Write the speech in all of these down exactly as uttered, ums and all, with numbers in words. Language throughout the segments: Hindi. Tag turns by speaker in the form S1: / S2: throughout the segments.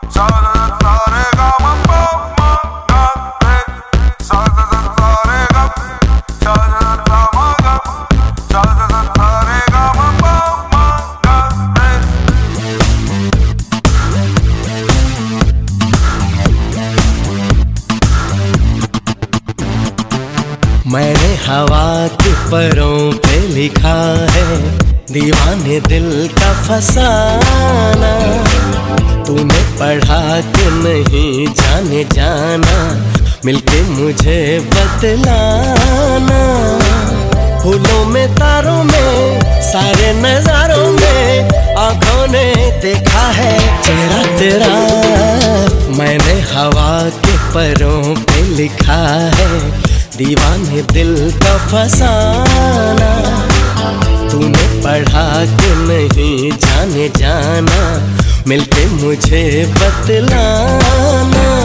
S1: मैंने हवा के परों पे लिखा है दीवाने दिल का फसाना। तूने पढ़ा के नहीं जाने जाना, मिलके मुझे बतलाना। फूलों में तारों में सारे नजारों में आंखों ने देखा है चेहरा तेरा। मैंने हवा के परों पे लिखा है दीवाने दिल का फसाना। तूने पढ़ा के नहीं जाने जाना, मिलके मुझे बतलाना।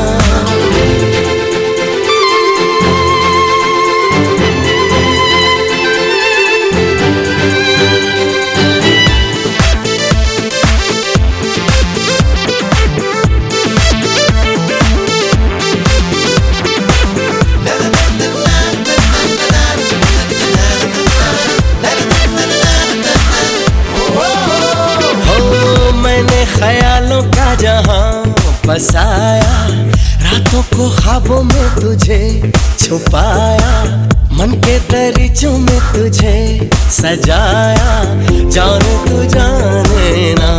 S1: ख्यालों का जहां बसाया, रातों को ख्वाबों में तुझे छुपाया। मन के दरीचों में तुझे सजाया, जाने तू जाने ना।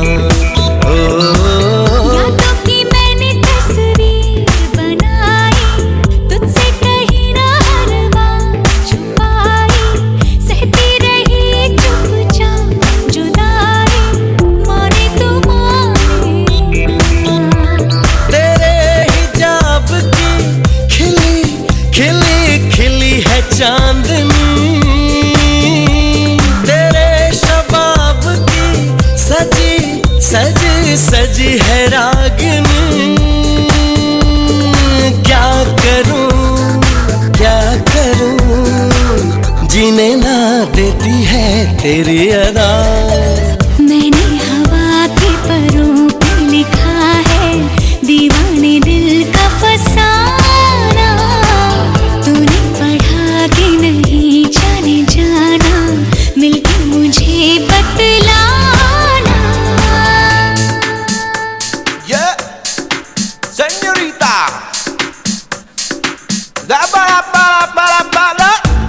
S2: यादों की मैंने तस्वीर बनाई, तुझसे कहीं ना हर बात छुपाई। सहती रही चुपचाप जुदाई, माने तू
S1: चांदनी। तेरे शबाब की सजी सजी सजी है रागनी। क्या करूं क्या करूं, जीने ना देती है तेरी अदा।
S2: मैंने हवा के परों पे लिखा है दीवाने दिल का फसाना। तूने पढ़ा के नहीं जाने जाना, मिलके मुझे बतलाना।
S3: Yeah, señorita. Da para para para para.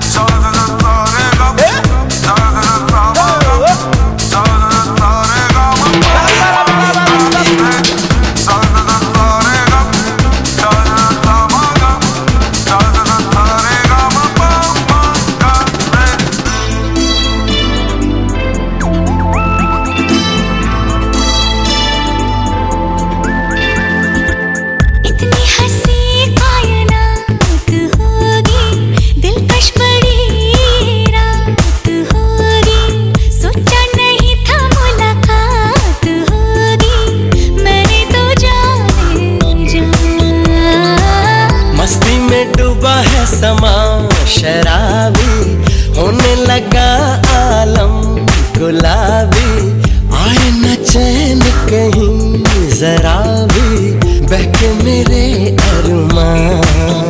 S1: समा शराबी होने लगा आलम गुलाबी। आए न चैन कहीं जरा भी, बहके मेरे अरमान।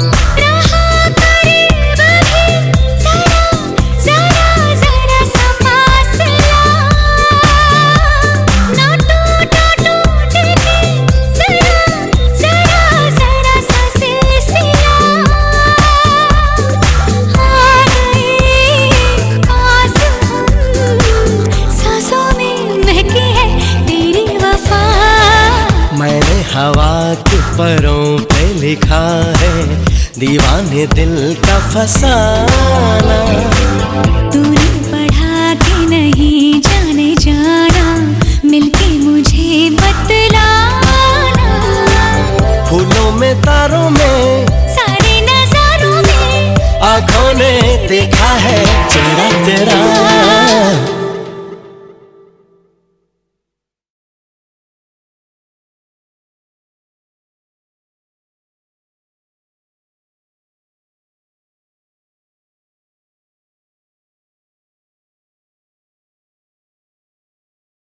S1: हवा के परों पे लिखा है दीवाने दिल का फसाना।
S2: तूने पढ़ा के नहीं जाने जाना, मिलके मुझे बतलाना।
S1: फूलों में तारों में
S2: सारे नजारों में
S1: आंखों ने देखा है चेहरा तेरा।